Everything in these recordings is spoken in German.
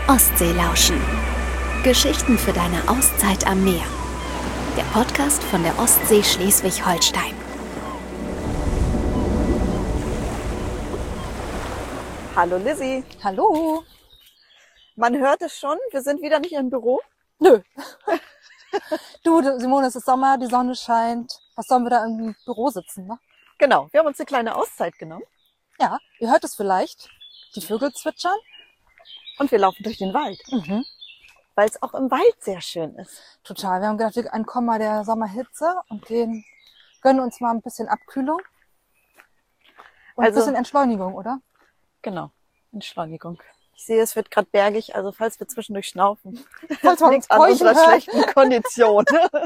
Ostsee lauschen. Geschichten für deine Auszeit am Meer. Der Podcast von der Ostsee Schleswig-Holstein. Hallo Lizzie. Hallo. Man hört es schon, wir sind wieder nicht im Büro. Nö. Du, Simone, es ist Sommer, die Sonne scheint. Was sollen wir da im Büro sitzen, ne? Genau, wir haben uns eine kleine Auszeit genommen. Ja, ihr hört es vielleicht. Die Vögel zwitschern. Und wir laufen durch den Wald, weil es auch im Wald sehr schön ist. Total. Wir haben gedacht, wir entkommen mal der Sommerhitze und gönnen uns mal ein bisschen Abkühlung. Und ein bisschen Entschleunigung, oder? Genau, Entschleunigung. Ich sehe, es wird gerade bergig, also falls wir zwischendurch schnaufen, Falls man liegt an unserer schlechten Kondition.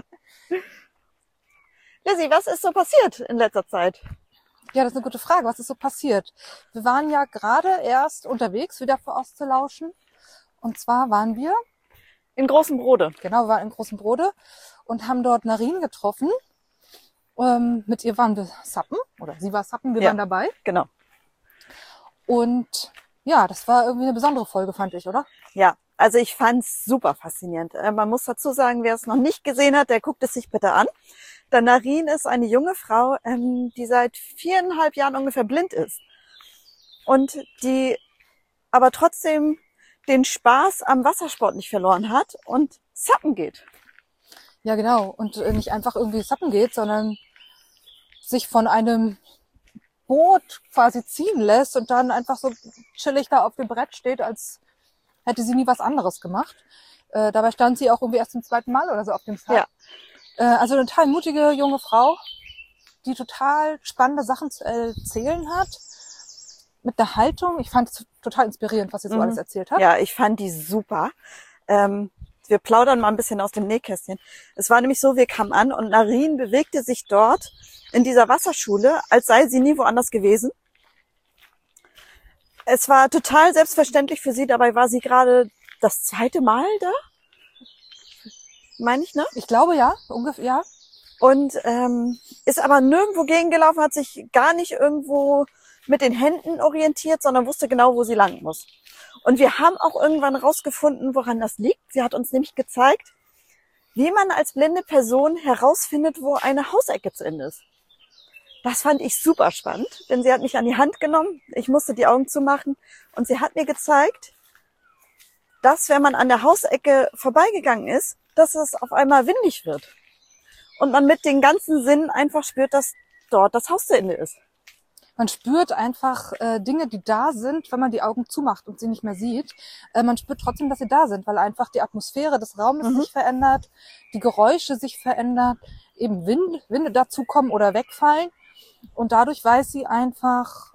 Lizzie, was ist so passiert in letzter Zeit? Ja, das ist eine gute Frage. Was ist so passiert? Wir waren ja gerade erst unterwegs, wieder für Ostzulauschen. Und zwar waren wir In Großem Brode. Genau, wir waren in Großem Brode und haben dort Narine getroffen. Mit ihr waren wir Sappen, oder sie war Sappen, wir waren dabei. Genau. Und ja, das war irgendwie eine besondere Folge, fand ich, oder? Ja, also ich fand's super faszinierend. Man muss dazu sagen, wer es noch nicht gesehen hat, der guckt es sich bitte an. Denn Narine ist eine junge Frau, die seit 4,5 Jahren ungefähr blind ist. Und die aber trotzdem den Spaß am Wassersport nicht verloren hat und Sappen geht. Ja, genau. Und nicht einfach irgendwie Sappen geht, sondern sich von einem Boot quasi ziehen lässt und dann einfach so chillig da auf dem Brett steht, als hätte sie nie was anderes gemacht. Dabei stand sie auch irgendwie erst zum 2. Mal oder so auf dem Sub. Ja. Also eine total mutige junge Frau, die total spannende Sachen zu erzählen hat. Mit der Haltung. Ich fand es total inspirierend, was sie so alles erzählt hat. Ja, ich fand die super. Wir plaudern mal ein bisschen aus dem Nähkästchen. Es war nämlich so, wir kamen an und Narine bewegte sich dort in dieser Wasserschule, als sei sie nie woanders gewesen. Es war total selbstverständlich für sie. Dabei war sie gerade das 2. Mal da. Meine ich, ne? Ich glaube, ja, ungefähr, ja. Und ist aber nirgendwo gegengelaufen, hat sich gar nicht irgendwo mit den Händen orientiert, sondern wusste genau, wo sie lang muss. Und wir haben auch irgendwann rausgefunden, woran das liegt. Sie hat uns nämlich gezeigt, wie man als blinde Person herausfindet, wo eine Hausecke zu Ende ist. Das fand ich super spannend, denn sie hat mich an die Hand genommen. Ich musste die Augen zumachen und sie hat mir gezeigt, dass wenn man an der Hausecke vorbeigegangen ist, dass es auf einmal windig wird. Und man mit den ganzen Sinnen einfach spürt, dass dort das Haus zu Ende ist. Man spürt einfach Dinge, die da sind, wenn man die Augen zumacht und sie nicht mehr sieht. Man spürt trotzdem, dass sie da sind, weil einfach die Atmosphäre des Raumes sich verändert, die Geräusche sich verändern, eben Winde dazukommen oder wegfallen. Und dadurch weiß sie einfach,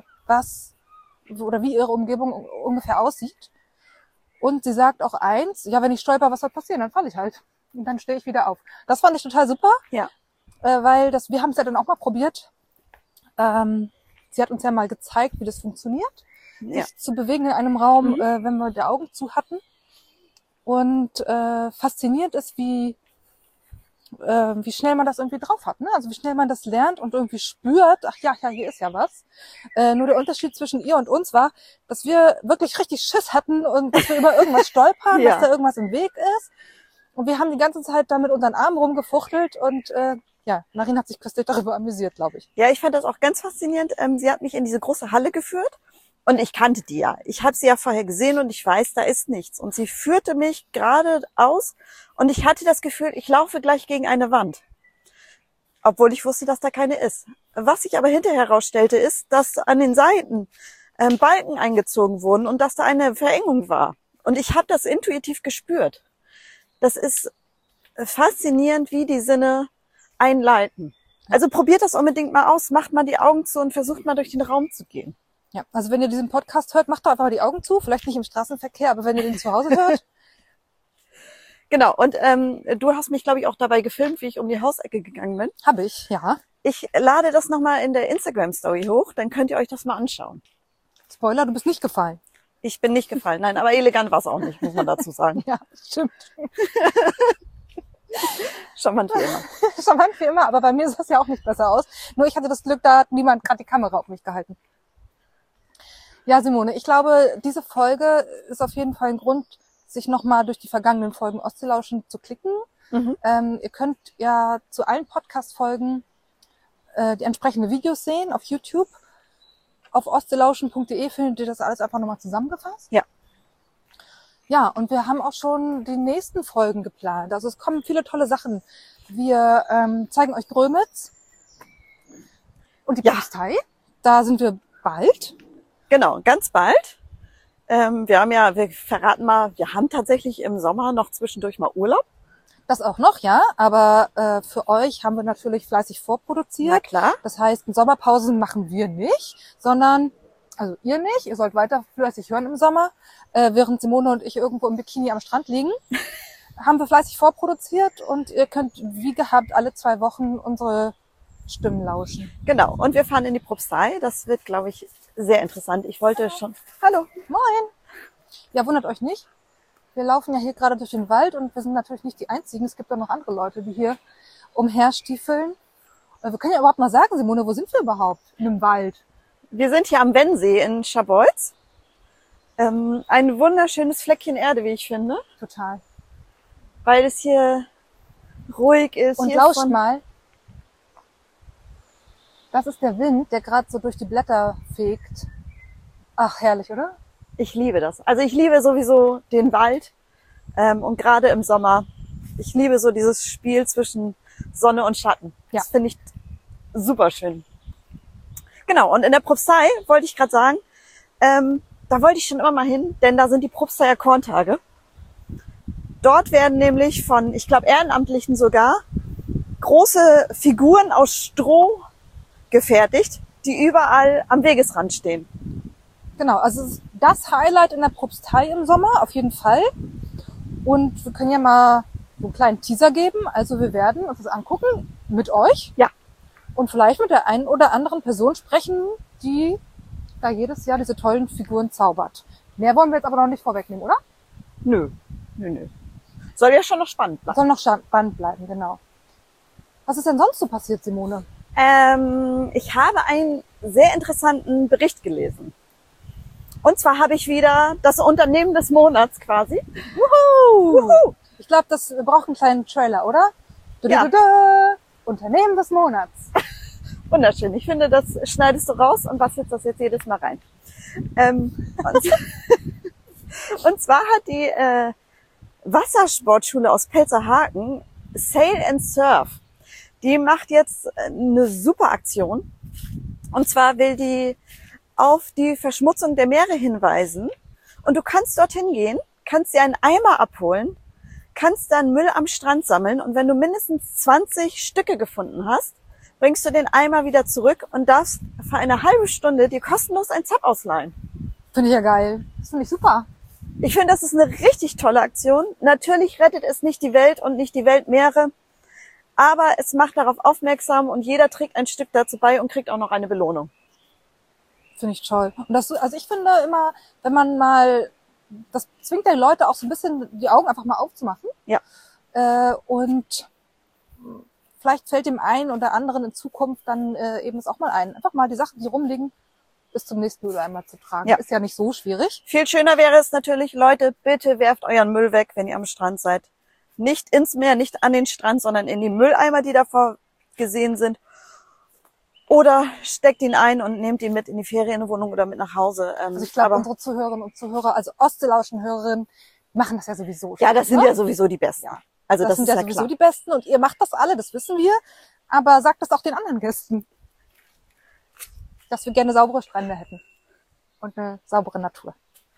wie ihre Umgebung ungefähr aussieht. Und sie sagt auch eins, ja, wenn ich stolper, was soll passieren? Dann falle ich halt. Und dann stehe ich wieder auf. Das fand ich total super, Ja. weil wir haben es ja dann auch mal probiert. Sie hat uns ja mal gezeigt, wie das funktioniert, sich zu bewegen in einem Raum, wenn wir die Augen zu hatten. Und faszinierend ist, wie schnell man das irgendwie drauf hat, ne? Also wie schnell man das lernt und irgendwie spürt, ach ja, hier ist ja was. Nur der Unterschied zwischen ihr und uns war, dass wir wirklich richtig Schiss hatten und dass wir über irgendwas stolpern, dass da irgendwas im Weg ist. Und wir haben die ganze Zeit da mit unseren Armen rumgefuchtelt und Narine hat sich köstlich darüber amüsiert, glaube ich. Ja, ich fand das auch ganz faszinierend. Sie hat mich in diese große Halle geführt und ich kannte die ja. Ich habe sie ja vorher gesehen und ich weiß, da ist nichts. Und sie führte mich geradeaus und ich hatte das Gefühl, ich laufe gleich gegen eine Wand. Obwohl ich wusste, dass da keine ist. Was sich aber hinterher herausstellte, ist, dass an den Seiten Balken eingezogen wurden und dass da eine Verengung war. Und ich habe das intuitiv gespürt. Das ist faszinierend, wie die Sinne einleiten. Also probiert das unbedingt mal aus, macht mal die Augen zu und versucht mal durch den Raum zu gehen. Ja, also wenn ihr diesen Podcast hört, macht doch einfach mal die Augen zu, vielleicht nicht im Straßenverkehr, aber wenn ihr den zu Hause hört. Genau, und du hast mich, glaube ich, auch dabei gefilmt, wie ich um die Hausecke gegangen bin. Habe ich, ja. Ich lade das nochmal in der Instagram-Story hoch, dann könnt ihr euch das mal anschauen. Spoiler, du bist nicht gefallen. Ich bin nicht gefallen, nein, aber elegant war es auch nicht, muss man dazu sagen. Ja, stimmt. Charmant wie immer. Charmant wie immer, aber bei mir sah es ja auch nicht besser aus. Nur ich hatte das Glück, da hat niemand gerade die Kamera auf mich gehalten. Ja, Simone, ich glaube, diese Folge ist auf jeden Fall ein Grund, sich nochmal durch die vergangenen Folgen Ostseelauschen zu klicken. Mhm. Ihr könnt ja zu allen Podcast-Folgen die entsprechenden Videos sehen auf YouTube. Auf ostseelauschen.de findet ihr das alles einfach nochmal zusammengefasst. Ja. Ja, und wir haben auch schon die nächsten Folgen geplant. Also es kommen viele tolle Sachen. Wir zeigen euch Grömitz und die Ja. Propstei. Da sind wir bald. Genau, ganz bald. Wir verraten mal, wir haben tatsächlich im Sommer noch zwischendurch mal Urlaub. Das auch noch, ja. Aber für euch haben wir natürlich fleißig vorproduziert. Na klar. Das heißt, Sommerpausen machen wir nicht, sondern, also ihr nicht, ihr sollt weiter fleißig hören im Sommer, während Simone und ich irgendwo im Bikini am Strand liegen. Haben wir fleißig vorproduziert und ihr könnt wie gehabt alle 2 Wochen unsere Stimmen lauschen. Genau. Und wir fahren in die Propstei. Das wird, glaube ich, sehr interessant. Ich wollte schon... Hallo. Moin! Ja, wundert euch nicht. Wir laufen ja hier gerade durch den Wald und wir sind natürlich nicht die Einzigen. Es gibt auch noch andere Leute, die hier umherstiefeln. Wir können ja überhaupt mal sagen, Simone, wo sind wir überhaupt? In einem Wald. Wir sind hier am Wennsee in Scharbeutz. Ein wunderschönes Fleckchen Erde, wie ich finde. Total. Weil es hier ruhig ist. Und hier lauscht mal. Das ist der Wind, der gerade so durch die Blätter fegt. Ach, herrlich, oder? Ich liebe das. Also ich liebe sowieso den Wald. Und gerade im Sommer, ich liebe so dieses Spiel zwischen Sonne und Schatten. Ja. Das finde ich super schön. Genau, und in der Propstei wollte ich gerade sagen, da wollte ich schon immer mal hin, denn da sind die Propsteier Korntage. Dort werden nämlich von, ich glaube, Ehrenamtlichen sogar, große Figuren aus Stroh gefertigt, die überall am Wegesrand stehen. Genau, also es ist das Highlight in der Propstei im Sommer, auf jeden Fall. Und wir können ja mal so einen kleinen Teaser geben. Also wir werden uns das angucken mit euch. Ja. Und vielleicht mit der einen oder anderen Person sprechen, die da jedes Jahr diese tollen Figuren zaubert. Mehr wollen wir jetzt aber noch nicht vorwegnehmen, oder? Nö. Soll ja schon noch spannend bleiben. Soll noch spannend bleiben, genau. Was ist denn sonst so passiert, Simone? Ich habe einen sehr interessanten Bericht gelesen. Und zwar habe ich wieder das Unternehmen des Monats quasi. Wuhu! Ich glaube, das braucht einen kleinen Trailer, oder? Ja. Unternehmen des Monats. Wunderschön. Ich finde, das schneidest du raus und bastelst das jetzt jedes Mal rein. Und zwar hat die Wassersportschule aus Pelzerhaken, Sail and Surf, die macht jetzt eine super Aktion. Und zwar will die auf die Verschmutzung der Meere hinweisen. Und du kannst dorthin gehen, kannst dir einen Eimer abholen, kannst dann Müll am Strand sammeln. Und wenn du mindestens 20 Stücke gefunden hast, bringst du den Eimer wieder zurück und darfst für eine halbe Stunde dir kostenlos ein Zap ausleihen. Finde ich ja geil. Das finde ich super. Ich finde, das ist eine richtig tolle Aktion. Natürlich rettet es nicht die Welt und nicht die Weltmeere, aber es macht darauf aufmerksam und jeder trägt ein Stück dazu bei und kriegt auch noch eine Belohnung. Finde ich toll. Und das, also ich finde immer, wenn man mal, das zwingt ja die Leute auch so ein bisschen die Augen einfach mal aufzumachen. Ja. Und vielleicht fällt dem einen oder anderen in Zukunft dann eben es auch mal ein. Einfach mal die Sachen, die rumliegen, bis zum nächsten Mülleimer zu tragen. Ja. Ist ja nicht so schwierig. Viel schöner wäre es natürlich, Leute, bitte werft euren Müll weg, wenn ihr am Strand seid. Nicht ins Meer, nicht an den Strand, sondern in die Mülleimer, die davor gesehen sind. Oder steckt ihn ein und nehmt ihn mit in die Ferienwohnung oder mit nach Hause. Also ich glaube, unsere Zuhörerinnen und Zuhörer, also Ostseelauschen-Hörerinnen, machen das ja sowieso schon. ja, das sind ne? ja sowieso die Besten. Ja. Also Das das sind ist ja ja sowieso klar. die Besten und ihr macht das alle, das wissen wir. Aber sagt das auch den anderen Gästen, dass wir gerne saubere Strände hätten und eine saubere Natur.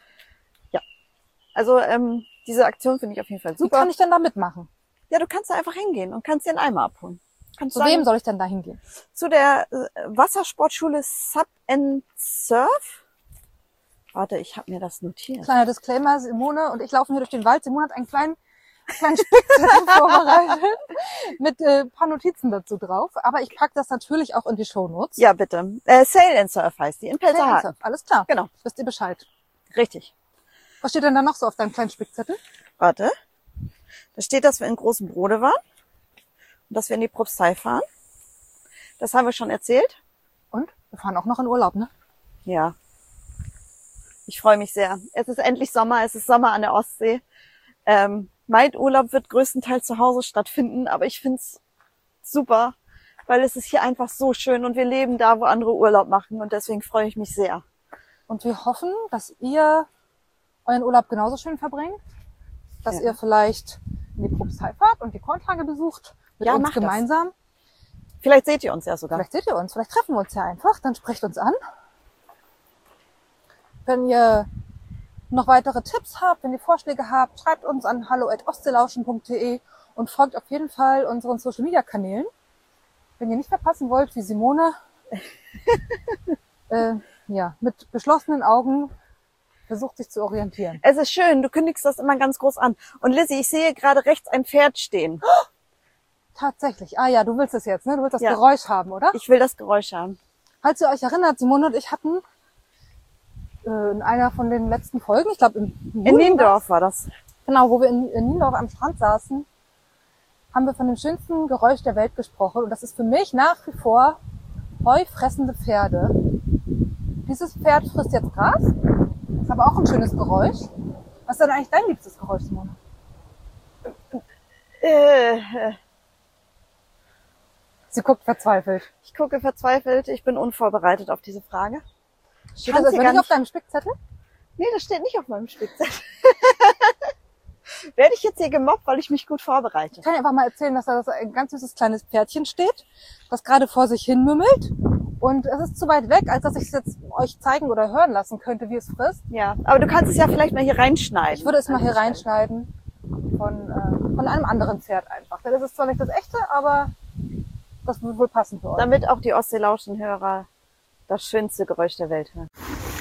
Also diese Aktion finde ich auf jeden Fall Wie super. kann ich denn da mitmachen? Ja, du kannst da einfach hingehen und kannst dir einen Eimer abholen. Kannst Zu sagen, wem soll ich denn da hingehen? zu der Wassersportschule Sub and Surf. Warte, ich habe mir das notiert. Kleiner Disclaimer, Simone und ich laufen hier durch den Wald. Simone hat einen kleinen Spickzettel vorbereitet mit paar Notizen dazu drauf. Aber ich packe das natürlich auch in die Shownotes. Ja, bitte. Sail and Surf heißt die, in Pelzerhaken. Alles klar. Genau, Wisst ihr Bescheid. richtig. Was steht denn da noch so auf deinem kleinen Spickzettel? Warte. Da steht, dass wir in Großen Brode waren und dass wir in die Propstei fahren. Das haben wir schon erzählt. Und wir fahren auch noch in Urlaub, ne? Ja. Ich freue mich sehr. Es ist endlich Sommer, es ist Sommer an der Ostsee. Mein Urlaub wird größtenteils zu Hause stattfinden, aber ich find's super, weil es ist hier einfach so schön und wir leben da, wo andere Urlaub machen und deswegen freue ich mich sehr. Und wir hoffen, dass ihr euren Urlaub genauso schön verbringt, dass ihr vielleicht in die Propstei fahrt und die Korntage besucht mit uns gemeinsam. Das. Vielleicht seht ihr uns ja sogar. Vielleicht seht ihr uns, vielleicht treffen wir uns ja einfach, dann sprecht uns an. Wenn ihr noch weitere Tipps habt, wenn ihr Vorschläge habt, schreibt uns an hallo@ostseelauschen.de und folgt auf jeden Fall unseren Social-Media-Kanälen. Wenn ihr nicht verpassen wollt, wie Simone mit geschlossenen Augen versucht, sich zu orientieren. Es ist schön, du kündigst das immer ganz groß an. Und Lizzie, ich sehe gerade rechts ein Pferd stehen. Tatsächlich. Ah ja, du willst es jetzt, ne? Du willst das Geräusch haben, oder? Ich will das Geräusch haben. Falls ihr euch erinnert, Simone und ich hatten in einer von den letzten Folgen, ich glaube in Niendorf war das. Genau, wo wir in Niendorf am Strand saßen, haben wir von dem schönsten Geräusch der Welt gesprochen. Und das ist für mich nach wie vor heufressende Pferde. Dieses Pferd frisst jetzt Gras. Ist aber auch ein schönes Geräusch. Was ist denn eigentlich dein liebstes Geräusch, Simone? Sie guckt verzweifelt. Ich gucke verzweifelt. Ich bin unvorbereitet auf diese Frage. Steht das nicht auf deinem Spickzettel? Nee, das steht nicht auf meinem Spickzettel. Werde ich jetzt hier gemobbt, weil ich mich gut vorbereite? Ich kann dir einfach mal erzählen, dass da ein ganz süßes kleines Pferdchen steht, das gerade vor sich hin mümmelt. Und es ist zu weit weg, als dass ich es jetzt euch zeigen oder hören lassen könnte, wie es frisst. Ja, aber du kannst es ja vielleicht mal hier reinschneiden. Ich würde es mal hier reinschneiden von einem anderen Pferd einfach. Das ist zwar nicht das echte, aber das wird wohl passen für euch. Damit auch die Ostseelauschen-Hörer das schönste Geräusch der Welt hören.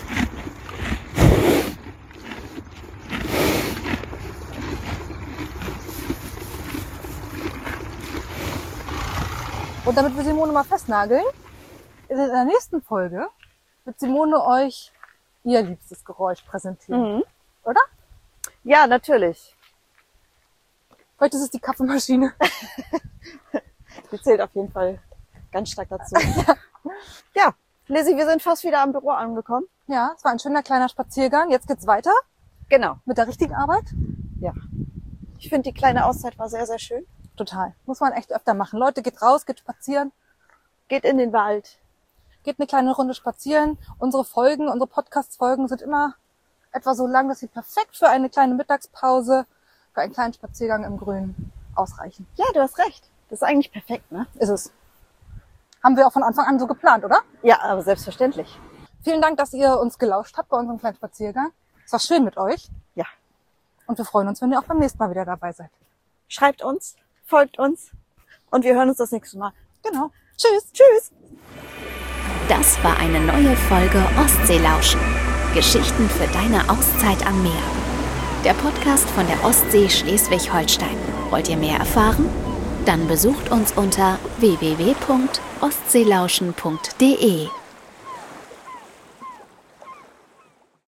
Und damit wir Simone mal festnageln, in der nächsten Folge wird Simone euch ihr liebstes Geräusch präsentieren. Mhm. Oder? Ja, natürlich. Heute ist es die Kaffeemaschine. Die zählt auf jeden Fall ganz stark dazu. Ja, Lizzie, wir sind fast wieder am Büro angekommen. Ja, es war ein schöner kleiner Spaziergang. Jetzt geht's weiter. Genau. Mit der richtigen Arbeit. Ja. Ich finde, die kleine Auszeit war sehr, sehr schön. Total. Muss man echt öfter machen. Leute, geht raus, geht spazieren. Geht in den Wald. Geht eine kleine Runde spazieren. Unsere Podcast-Folgen sind immer etwa so lang, dass sie perfekt für eine kleine Mittagspause, für einen kleinen Spaziergang im Grünen ausreichen. Ja, du hast recht. Das ist eigentlich perfekt, ne? Ist es. Haben wir auch von Anfang an so geplant, oder? Ja, aber selbstverständlich. Vielen Dank, dass ihr uns gelauscht habt bei unserem kleinen Spaziergang. Es war schön mit euch. Ja. Und wir freuen uns, wenn ihr auch beim nächsten Mal wieder dabei seid. Schreibt uns, folgt uns und wir hören uns das nächste Mal. Genau. Tschüss. Tschüss. Das war eine neue Folge Ostseelauschen. Geschichten für deine Auszeit am Meer. Der Podcast von der Ostsee Schleswig-Holstein. Wollt ihr mehr erfahren? Dann besucht uns unter www.ostseelauschen.de.